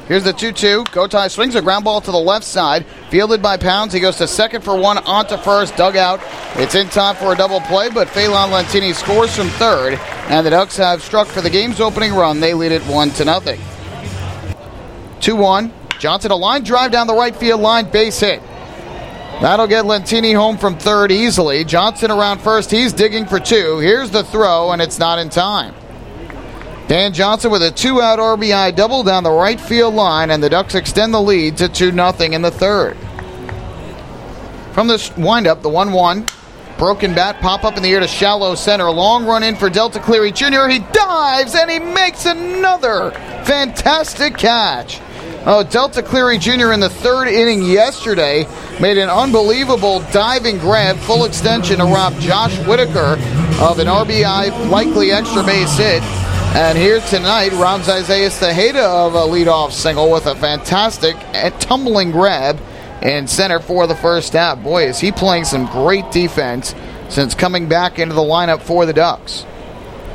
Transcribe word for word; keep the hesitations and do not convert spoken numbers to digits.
Here's the two two. Kotai swings a ground ball to the left side. Fielded by Pounds. He goes to second for one, on to first, dugout. It's in time for a double play, but Phelan Lentini scores from third, and the Ducks have struck for the game's opening run. They lead it one to nothing. two one. Johnson, a line drive down the right field line, base hit. That'll get Lentini home from third easily. Johnson around first. He's digging for two. Here's the throw, and it's not in time. Dan Johnson with a two-out R B I double down the right field line, and the Ducks extend the lead to two nothing in the third. From the windup, the one one. Broken bat, pop up in the air to shallow center. Long run in for Delta Cleary Junior He dives, and he makes another fantastic catch. Oh, Delta Cleary Junior in the third inning yesterday made an unbelievable diving grab, full extension to rob Josh Whitaker of an R B I, likely extra base hit. And here tonight, robs Isaiah Tejeda of a leadoff single with a fantastic tumbling grab in center for the first out. Boy, is he playing some great defense since coming back into the lineup for the Ducks.